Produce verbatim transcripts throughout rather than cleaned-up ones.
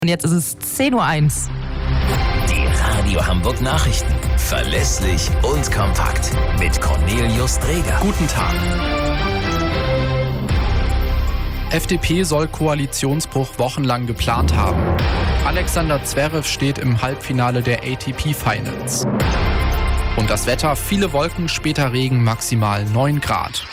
Und jetzt ist es zehn Uhr eins. Die Radio Hamburg Nachrichten. Verlässlich und kompakt. Mit Cornelius Dreger. Guten Tag. F D P soll Koalitionsbruch wochenlang geplant haben. Alexander Zverev steht im Halbfinale der A T P Finals. Und das Wetter, viele Wolken, später Regen, maximal neun Grad.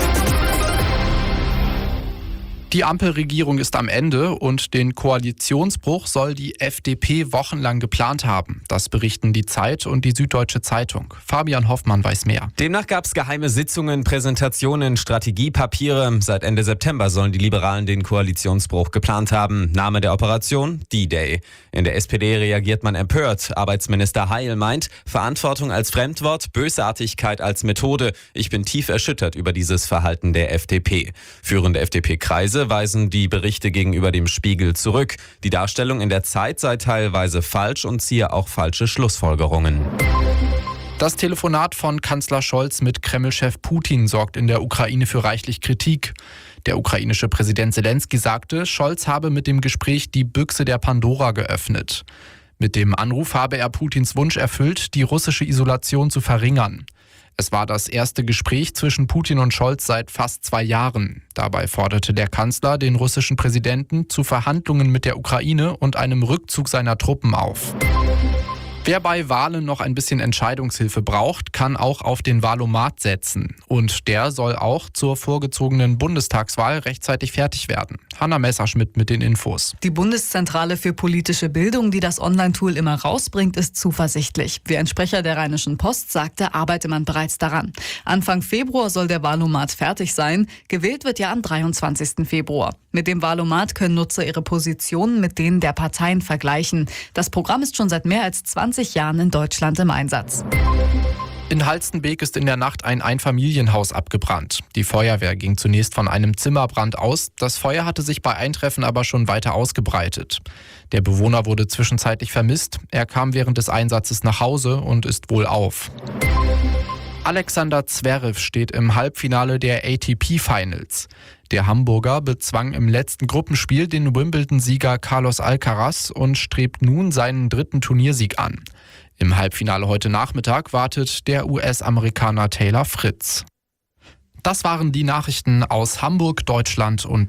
Die Ampelregierung ist am Ende und den Koalitionsbruch soll die F D P wochenlang geplant haben. Das berichten die Zeit und die Süddeutsche Zeitung. Fabian Hoffmann weiß mehr. Demnach gab es geheime Sitzungen, Präsentationen, Strategiepapiere. Seit Ende September sollen die Liberalen den Koalitionsbruch geplant haben. Name der Operation: D-Day. In der S P D reagiert man empört. Arbeitsminister Heil meint, Verantwortung als Fremdwort, Bösartigkeit als Methode. Ich bin tief erschüttert über dieses Verhalten der F D P. Führende F D P-Kreise weisen die Berichte gegenüber dem Spiegel zurück. Die Darstellung in der Zeit sei teilweise falsch und ziehe auch falsche Schlussfolgerungen. Das Telefonat von Kanzler Scholz mit Kreml-Chef Putin sorgt in der Ukraine für reichlich Kritik. Der ukrainische Präsident Selenskyj sagte, Scholz habe mit dem Gespräch die Büchse der Pandora geöffnet. Mit dem Anruf habe er Putins Wunsch erfüllt, die russische Isolation zu verringern. Es war das erste Gespräch zwischen Putin und Scholz seit fast zwei Jahren. Dabei forderte der Kanzler den russischen Präsidenten zu Verhandlungen mit der Ukraine und einem Rückzug seiner Truppen auf. Wer bei Wahlen noch ein bisschen Entscheidungshilfe braucht, kann auch auf den Wahlomat setzen. Und der soll auch zur vorgezogenen Bundestagswahl rechtzeitig fertig werden. Hanna Messerschmidt mit den Infos. Die Bundeszentrale für politische Bildung, die das Online-Tool immer rausbringt, ist zuversichtlich. Wie ein Sprecher der Rheinischen Post sagte, arbeite man bereits daran. Anfang Februar soll der Wahlomat fertig sein. Gewählt wird ja am dreiundzwanzigsten Februar. Mit dem Wahlomat können Nutzer ihre Positionen mit denen der Parteien vergleichen. Das Programm ist schon seit mehr als zwanzig Jahren in Deutschland im Einsatz. In Halstenbek ist in der Nacht ein Einfamilienhaus abgebrannt. Die Feuerwehr ging zunächst von einem Zimmerbrand aus. Das Feuer hatte sich bei Eintreffen aber schon weiter ausgebreitet. Der Bewohner wurde zwischenzeitlich vermisst. Er kam während des Einsatzes nach Hause und ist wohlauf. Alexander Zverev steht im Halbfinale der A T P Finals. Der Hamburger bezwang im letzten Gruppenspiel den Wimbledon-Sieger Carlos Alcaraz und strebt nun seinen dritten Turniersieg an. Im Halbfinale heute Nachmittag wartet der U S-Amerikaner Taylor Fritz. Das waren die Nachrichten aus Hamburg, Deutschland und